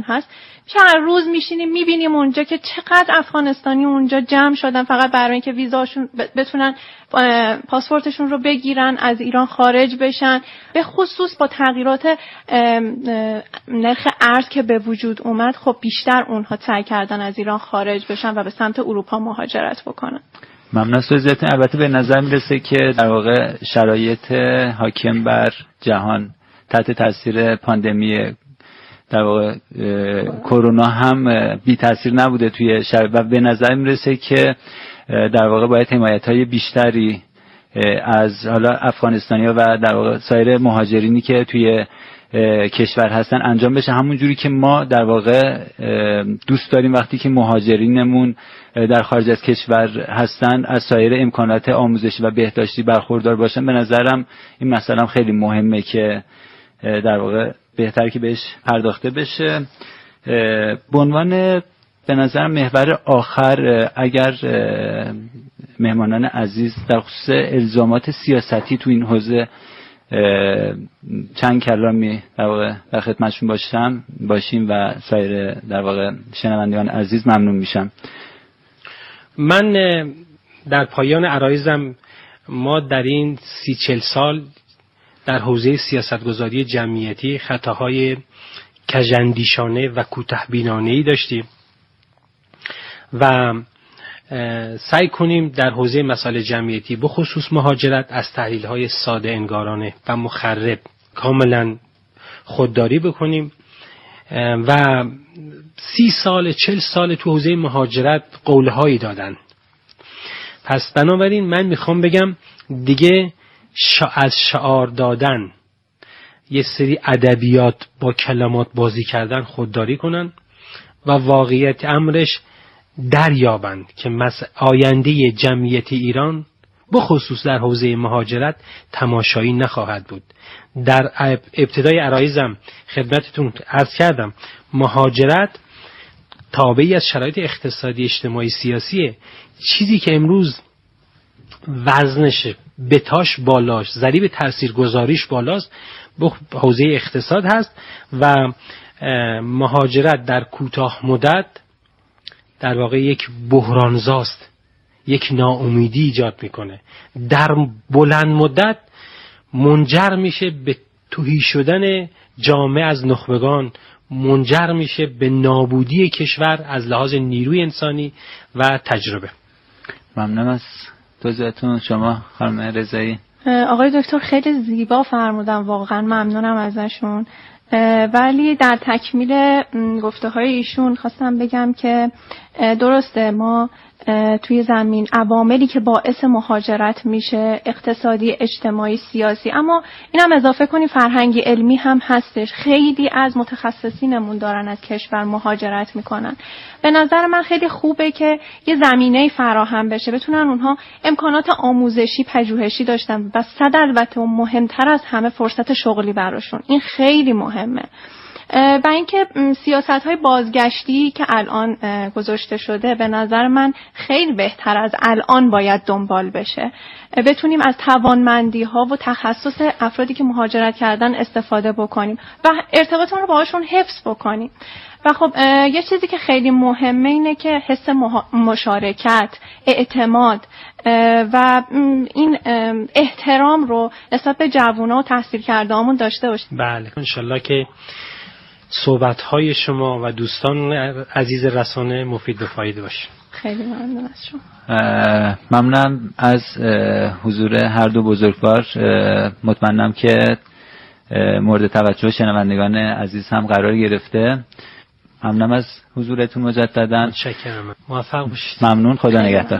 هست، چند روز میشینیم میبینیم اونجا که چقدر افغانستانی اونجا جمع شدن فقط برای اینکه ویزاشون بتونن پاسپورتشون رو بگیرن از ایران خارج بشن. به خصوص با تغییرات نرخ ارز که به وجود اومد، خب بیشتر اونها سعی کردن از ایران خارج بشن و به سمت اروپا مهاجرت بکنن. ممنون از توضیحاتتون. البته به نظر میرسه که در واقع شرایط حاکم بر جهان تحت تاثیر پاندمی در واقع کرونا هم بی تاثیر نبوده توی و به نظر میرسه که در واقع باید حمایت‌های بیشتری از حالا افغانستانی‌ها و در واقع سایر مهاجرینی که توی کشور هستن انجام بشه، همون جوری که ما در واقع دوست داریم وقتی که مهاجرینمون در خارج از کشور هستن از سایر امکانات آموزشی و بهداشتی برخوردار باشن. به نظرم این مسئله هم خیلی مهمه که در واقع بهتر که بهش پرداخته بشه. به عنوان به نظر محور آخر، اگر مهمانان عزیز در خصوص الزامات سیاستی تو این حوزه چند کلامی در واقع در خدمتشون باشیم و سایر در واقع شنوندگان عزیز ممنون میشم. من در پایان عرایزم ما در این 30-40 سال در حوزه سیاستگذاری جمعیتی خطاهای کژاندیشانه و کوتاه‌بینانه‌ای داشتیم و سعی کنیم در حوزه مسائل جمعیتی به خصوص مهاجرت از تحلیل‌های ساده انگارانه و مخرب کاملا خودداری بکنیم و 40 سال تو حوزه مهاجرت قولهایی دادن. پس بنابراین من میخوام بگم دیگه از شعار دادن، یه سری ادبیات با کلمات بازی کردن خودداری کنن و واقعیت امرش دریابند که آینده جمعیت ایران به خصوص در حوزه مهاجرت تماشایی نخواهد بود. در ابتدای عرایزم خدمتتون عرض کردم مهاجرت تابعی از شرایط اقتصادی اجتماعی سیاسیه. چیزی که امروز وزنش بتاش بالاش، ضریب تاثیرگذاریش بالاست، به حوزه اقتصاد هست و مهاجرت در کوتاه مدت در واقع یک بحرانزاست، یک ناامیدی ایجاد میکنه. در بلند مدت منجر میشه به تهی شدن جامعه از نخبگان، منجر میشه به نابودی کشور از لحاظ نیروی انسانی و تجربه. ممنون از توضیحاتتون شما خانم رضایی. آقای دکتر خیلی زیبا فرمودن، واقعا ممنونم ازشون. ولی در تکمیل گفته های ایشون خواستم بگم که درسته ما توی زمین عواملی که باعث مهاجرت میشه اقتصادی، اجتماعی، سیاسی، اما اینم اضافه کنیم فرهنگی، علمی هم هستش. خیلی از متخصصینمون دارن از کشور مهاجرت میکنن. به نظر من خیلی خوبه که یه زمینه فراهم بشه، بتونن اونها امکانات آموزشی، پژوهشی داشتن و البته مهمتر از همه فرصت شغلی براشون. این خیلی مهمه. و اینکه سیاست‌های بازگشتی که الان گذاشته شده به نظر من خیلی بهتر از الان باید دنبال بشه. بتونیم از توانمندی‌ها و تخصص افرادی که مهاجرت کردن استفاده بکنیم و ارتباطمون رو باهاشون حفظ بکنیم. و خب یه چیزی که خیلی مهمه اینه که حس مشارکت، اعتماد و این احترام رو نسبت به جوونا و تحصیل کرده‌هامون داشته باشیم. بله، انشالله که صحبت‌های شما و دوستان عزیز رسانه مفید و فایده باشه. خیلی ممنون از شما. ممنونم از حضور هر دو بزرگوار. مطمئنم که مورد توجه شنوندگان عزیز هم قرار گرفته. ممنونم از حضورتون مجدداً. متشکرم. موفق باشید. ممنون. خدا نگهدار.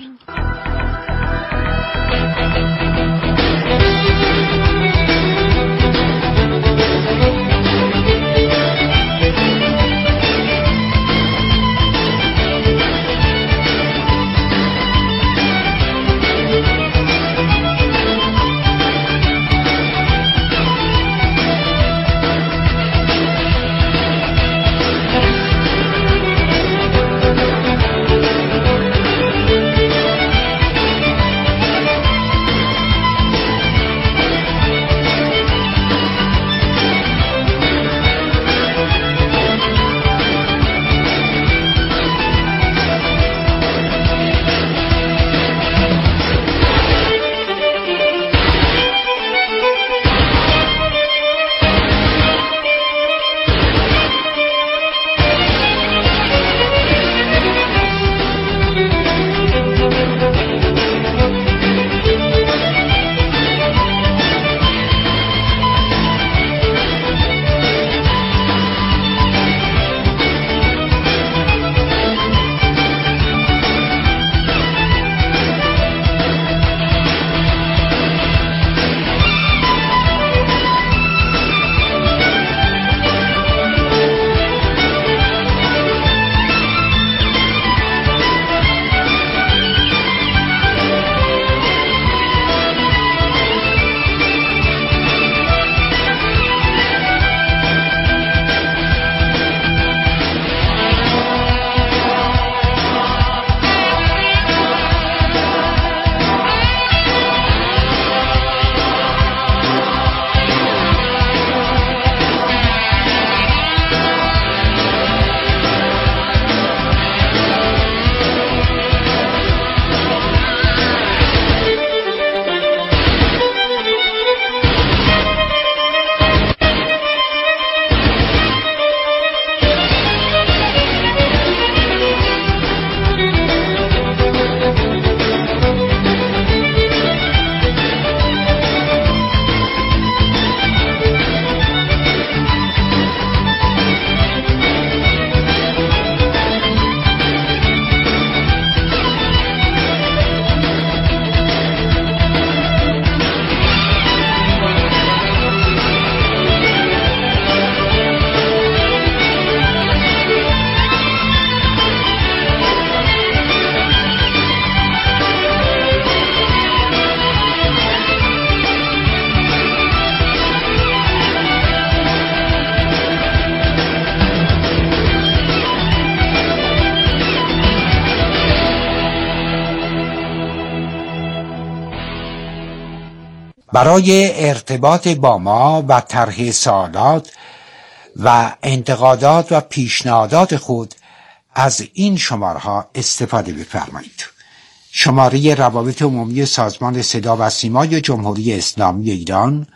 برای ارتباط با ما و طرح سوالات و انتقادات و پیشنهادات خود از این شماره‌ها استفاده بفرمایید. شماره روابط عمومی سازمان صدا و سیمای جمهوری اسلامی ایران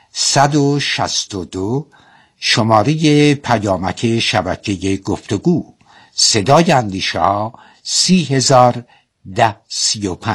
162، شماره پیامک شبکه گفتگو صدای اندیشه‌ها 301035.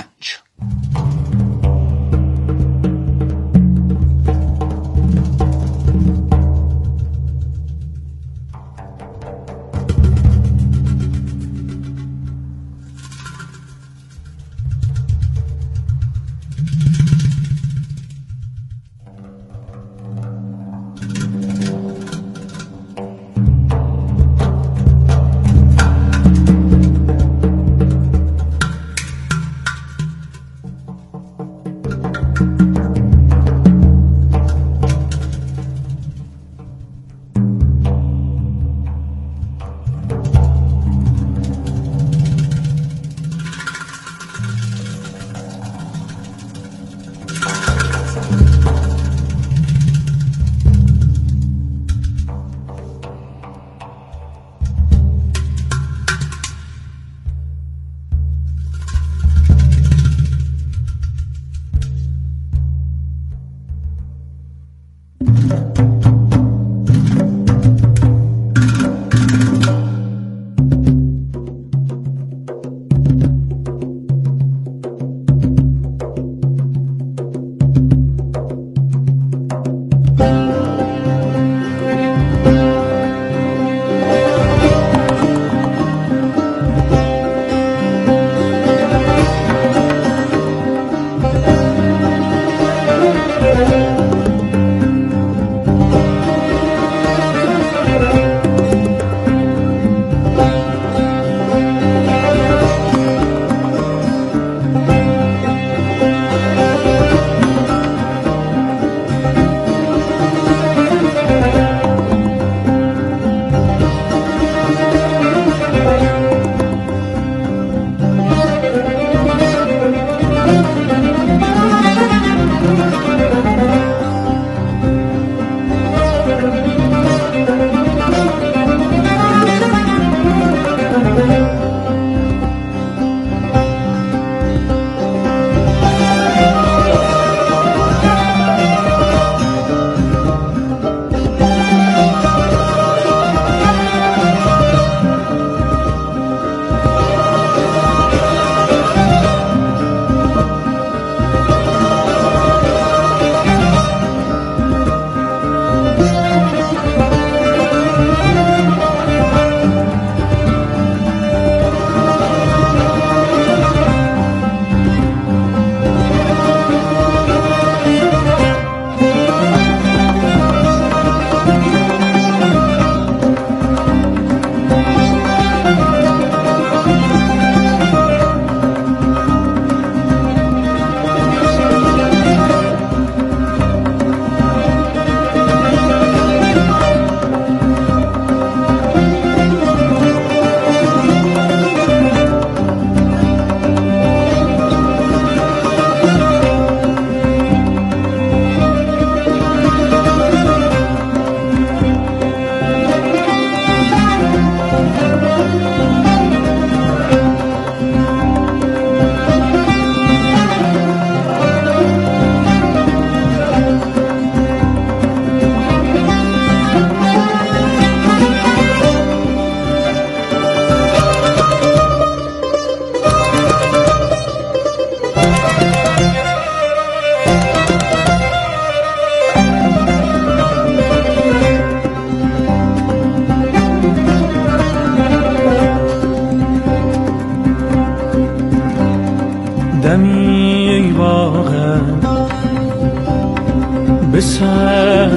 به سر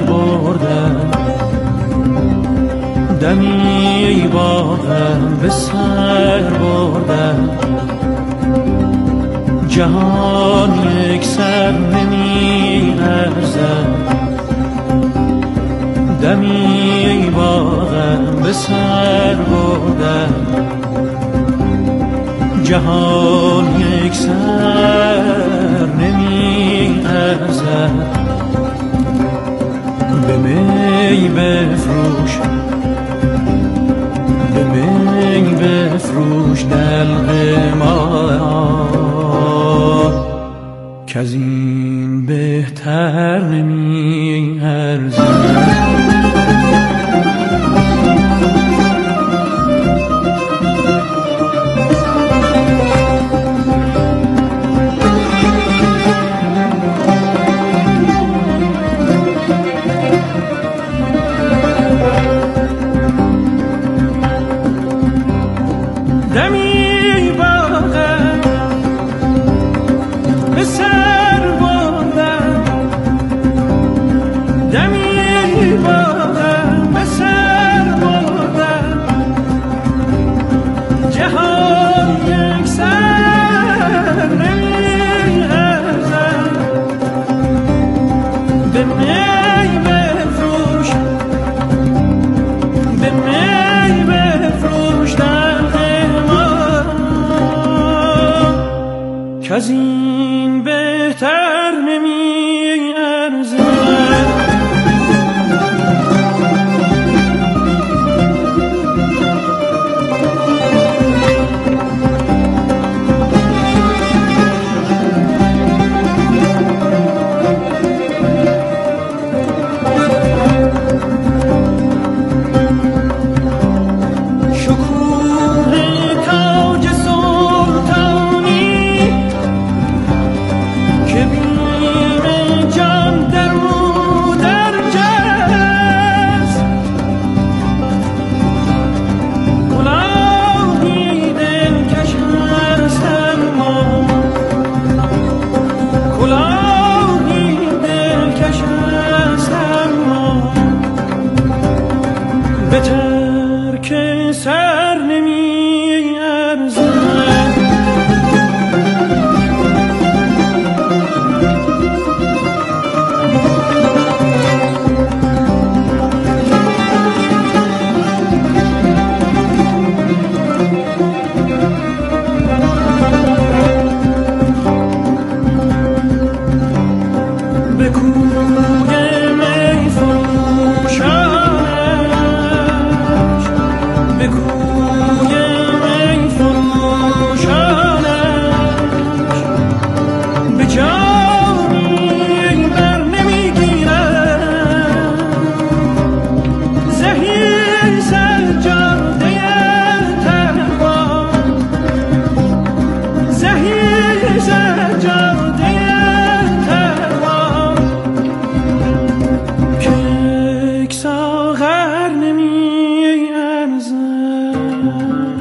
بردم، دمی واقعا به سر بردم، جهان یک سر نمی لرزد، دمی واقعا به سر بردم، جهان یک سر نمی لرزد. ارزد به می بفروش به می بفروش دلق ما که از این بهتر نمی ارزد از این بهتر نمی ارزد ساغر نمی ارزد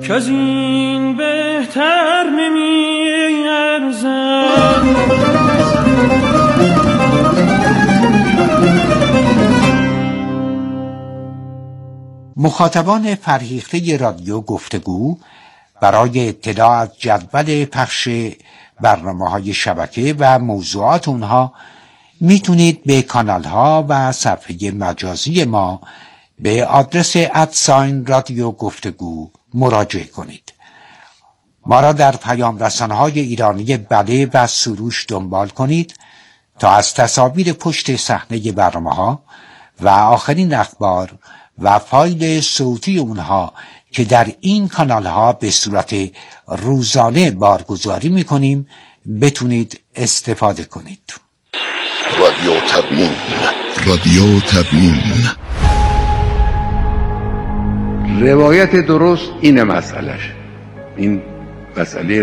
که از این بهتر نمی ارزد. مخاطبان فرهیخته رادیو گفتگو برای اطلاع از جدول پخش برنامه‌های شبکه و موضوعات اونها میتونید به کانال‌ها و صفحه مجازی ما به آدرس @رادیو گفتگو مراجعه کنید. ما را در پیام رسانه‌های ایرانی بله و سروش دنبال کنید تا از تصاویر پشت صحنه برنامه‌ها و آخرین اخبار و فایل صوتی اونها که در این کانال‌ها به صورت روزانه بارگذاری می‌کنیم بتونید استفاده کنید. رادیو تبیین. رادیو تبیین. روایت درست اینه مسئلهش. این مسئله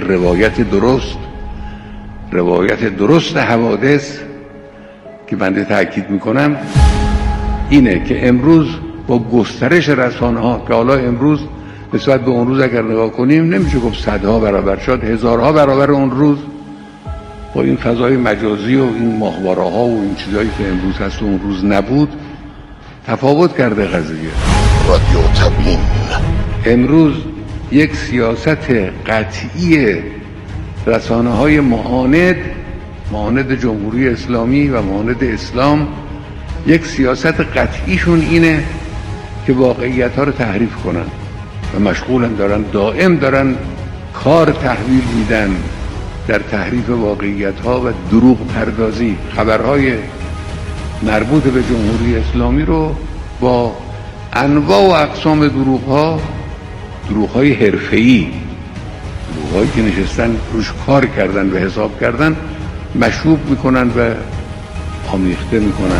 روایت درست حوادث که بنده تأکید میکنم اینه که امروز با گسترش رسانه‌ها که حالا امروز نسبت به اون روز اگر نگاه کنیم نمیشه گفت صدها برابر، شاید هزارها برابر اون روز، با این فضای مجازی و این ماهواره‌ها و این چیزایی که امروز هست و اون روز نبود تفاوت کرده قضیه. رادیو تبیین. امروز یک سیاست قطعی رسانه‌های معاند جمهوری اسلامی و معاند اسلام، یک سیاست قطعیشون اینه که واقعیت‌ها رو تحریف کنن و مشغولن دائم دارن کار تحویل میدن در تحریف واقعیت‌ها و دروغ پردازی. خبرهای مربوط به جمهوری اسلامی رو با انواع و اقسام دروغ‌های حرفه‌ای، دروغ‌هایی که نشستن روش کار کردن و حساب کردن، مشروب میکنن و آمیخته میکنن.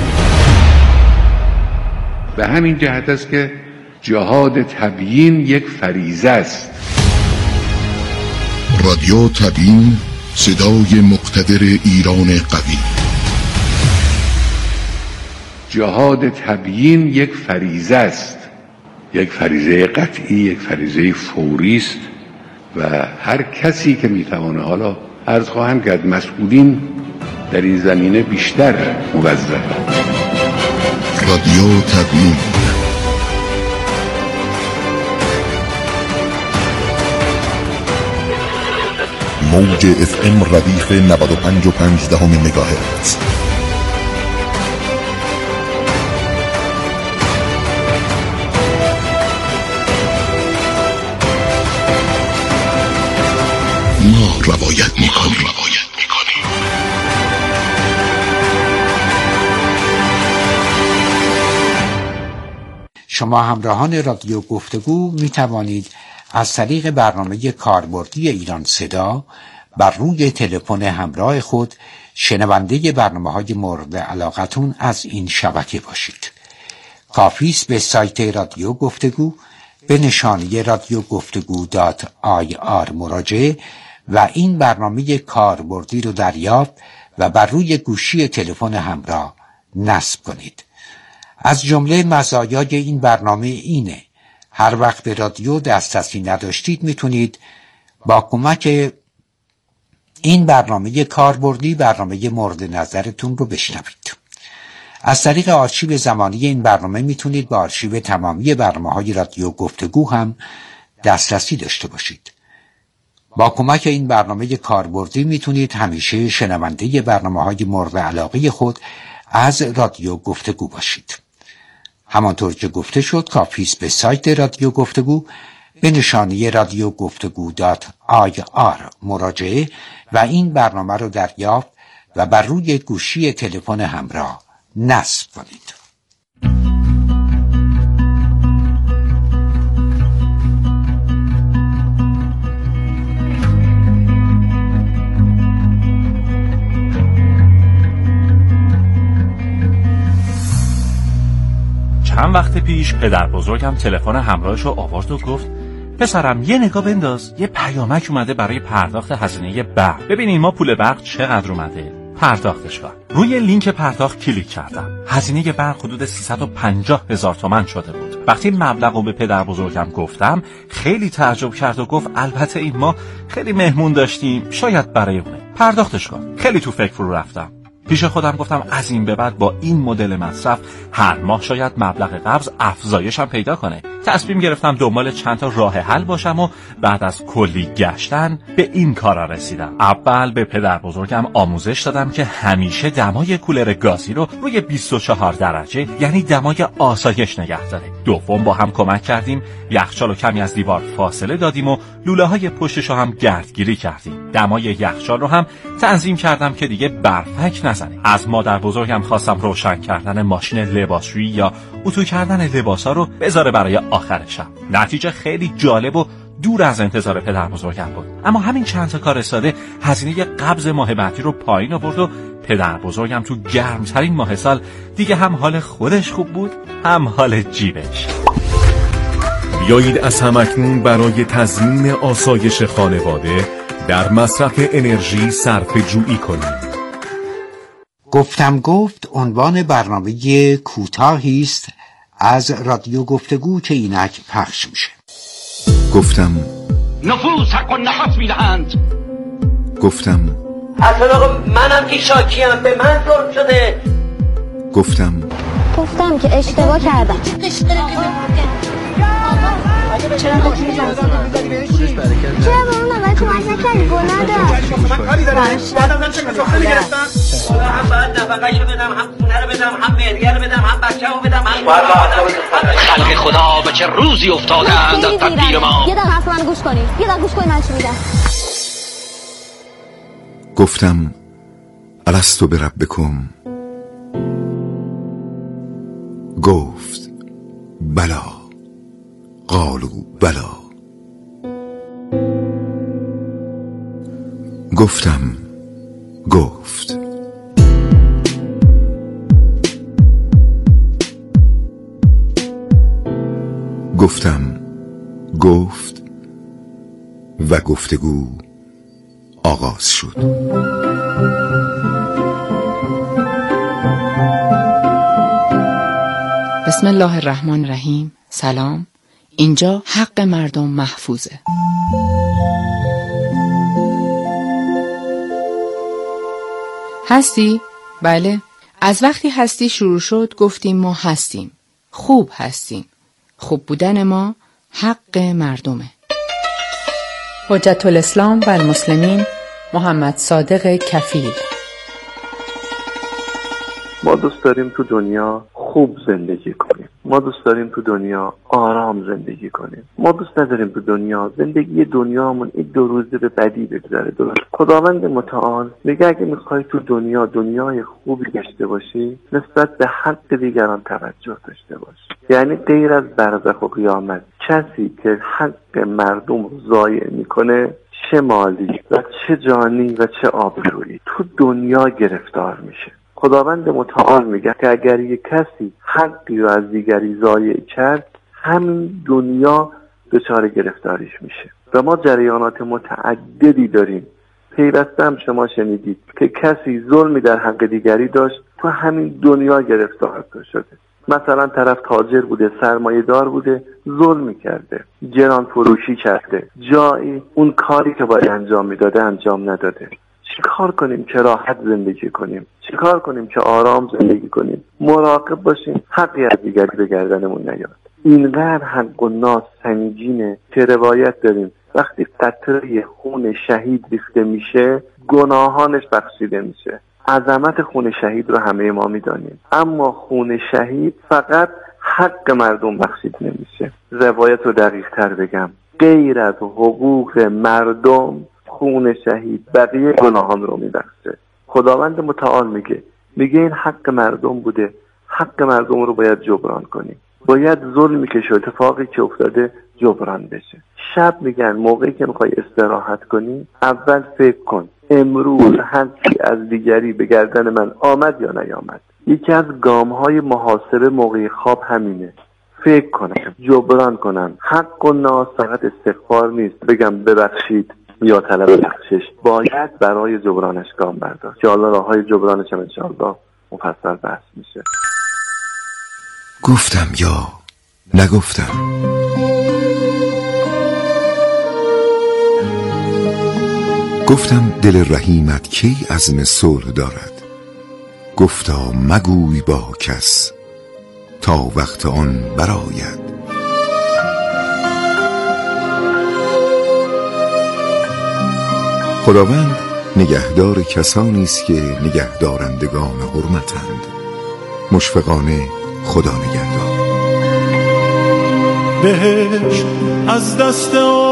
به همین جهت است که جهاد تبیین یک فریضه است. رادیو تبیین، صدای مقتدر ایران قوی. جهاد تبیین یک فریضه است، یک فریضه قطعی، یک فریضه فوری است و هر کسی که میتوانه، حالا عرض خواهم کرد مسئولین در این زمینه بیشتر موظف. رادیو تبیین. موج FM ردیف 95.5 مگاهرتز. ما روایت میکنیم. شما همراهان رادیو گفتگو می توانید از طریق برنامه کاربردی ایران صدا بر روی تلفن همراه خود شنونده برنامه‌های مورد علاقتون از این شبکه باشید. کافی است به سایت رادیو گفتگو به نشانی radiogفتگو.ir مراجعه و این برنامه کاربردی رو دریافت و بر روی گوشی تلفن همراه نصب کنید. از جمله مزایای این برنامه اینه: هر وقت به رادیو دسترسی نداشتید میتونید با کمک این برنامه کاربردی برنامه مورد نظرتون رو بشنوید. از طریق آرشیو زمانی این برنامه میتونید به آرشیو تمامی برنامه‌های رادیو گفتگو هم دسترسی داشته باشید. با کمک این برنامه کاربردی میتونید همیشه شنونده برنامه‌های مورد علاقه خود از رادیو گفتگو باشید. همانطور که گفته شد کافی است به سایت رادیو گفتگو به نشانی radiogفتگو.ir مراجعه و این برنامه رو دریافت و بر روی گوشی تلفن همراه نصب کنید. چند وقت پیش پدر بزرگم تلفن همراهشو آورد و گفت پسرم یه نگاه بنداز، یه پیامک اومده برای پرداخت هزینه برق. ببینین ما پول برق چقدر اومده، پرداختش کن. روی لینک پرداخت کلیک کردم. هزینه برق حدود 350,000 تومان شده بود. وقتی مبلغ رو به پدر بزرگم گفتم خیلی تعجب کرد و گفت البته این ما خیلی مهمون داشتیم، شاید برای اونه. پرداختش کن. خیلی تو فکر فرو رفتم. پیش خودم گفتم از این به بعد با این مدل مصرف هر ماه شاید مبلغ قبض افزایش هم پیدا کنه. تصمیم گرفتم دنبال چند تا راه حل باشم و بعد از کلی گشتن به این کارا رسیدم. اول به پدر بزرگم آموزش دادم که همیشه دمای کولر گازی رو روی 24 درجه یعنی دمای آسایش نگه داره. دوم با هم کمک کردیم یخچال رو کمی از دیوار فاصله دادیم و لوله های پشتش رو هم گردگیری کردیم. دمای یخچال رو هم تنظیم کردم که دیگه برفک نزنه. از مادر بزرگم خواستم روشن کردن ماشین لباسشویی یا اتو کردن لباسا رو بذاره برای آخر شب. نتیجه خیلی جالب و دور از انتظار پدر بزرگم بود. اما همین چند تا کار ساده هزینه قبض ماه بعدی رو پایین آورد و پدر بزرگم تو گرمترین ماه سال دیگه هم حال خودش خوب بود هم حال جیبش. بیایید از همکنون برای تضمین آسایش خانواده در مصرف انرژی صرفه جویی کنیم. گفتم گفت عنوان برنامه کوتاهی است از رادیو گفتگو که اینک پخش میشه. گفتم نفوس حق و نفس میدهند. گفتم اصلا منم که شاکیم، به من ظلم شده. گفتم که اشتباه کردم. چرا به اون نوبت کمک نکردی؟ گناه داشت. من کاری دارم. بعدم چه کسی خیلی گرفتم؟ هم باید نفقه‌شو بدم، هم خونه رو بدم، هم مهریه رو بدم، هم بچه‌مو بدم، هم خلق خدا به چه روزی افتادند از تدبیر ما. یه دقیقه حرف منو گوش کنید. من چی میگم. گفتم الستو بربکم. گفت بلا. قالوا بلا. گفتم گفت. گفتم گفت و گفتگو آغاز شد. بسم الله الرحمن الرحیم. سلام. اینجا حق مردم محفوظه. هستی؟ بله. از وقتی هستی شروع شد گفتیم ما هستیم. خوب هستیم. خوب بودن ما حق مردمه. حجت الاسلام و المسلمین محمد صادق کفیل. ما دوست داریم تو دنیا خوب زندگی کنیم. ما دوست داریم تو دنیا آرام زندگی کنیم. ما دوست نداریم تو دنیا زندگی دنیامون این 2 روزه به بدی بگذره. درست خداوند متعال میگه اگه میخوای تو دنیا دنیای خوبی داشته باشی نسبت به حق دیگران توجه داشته باش. یعنی غیر از برزخ و قیامت کسی که حق مردم رو ضایع میکنه چه مالی و چه جانی و چه آبرویی تو دنیا گرفتار میشه. خداوند متعال میگه که اگر یک کسی حقی رو از دیگری ضایع کرد همین دنیا دچار گرفتاریش میشه. و ما جریانات متعددی داریم. پیوسته هم شما شنیدید که کسی ظلمی در حق دیگری داشت تو همین دنیا گرفتار شده. مثلا طرف تاجر بوده، سرمایه دار بوده، ظلم کرده، جنان فروشی کرده، جایی اون کاری که باید انجام میداده انجام نداده. چیکار کنیم که راحت زندگی کنیم؟ چیکار کنیم که آرام زندگی کنیم؟ مراقب باشیم حقی از دیگری به گردنمون نیاد. اینقدر حق و ناس سنگینه که روایت داریم وقتی قطره خون شهید ریخته میشه گناهانش بخشیده میشه. عظمت خون شهید رو همه ما میدانیم، اما خون شهید فقط حق مردم بخشیده نمیشه. روایت رو دقیق تر بگم، غیر از حقوق مردم خون شهید بقیه گناهان رو میبخشه. خداوند متعال میگه این حق مردم بوده، حق مردم رو باید جبران کنیم. باید ظلمی که شده، اتفاقی که افتاده جبران بشه. شب میگن موقعی که میخوای استراحت کنی اول فکر کن امروز حقی از دیگری به گردن من آمد یا نیامد. یکی از گامهای محاسبه موقع خواب همینه. فکر کنم، جبران کنم. حق و ناس فقط استغفار نیست، بگم ببخشید یا طلب بخشش باید برای جبرانش گام برداشت که حالا راههای جبرانش هم انشاءالله مفصل بحث میشه. گفتم یا نگفتم؟ گفتم دل رحیمت کی عزم صلح دارد؟ گفتا مگوی با کس تا وقت آن برآید. خداوند نگهدار کسانی است که نگهدارندگان حرمتند. مشفقانه خدا نگهدار. بهشت از دست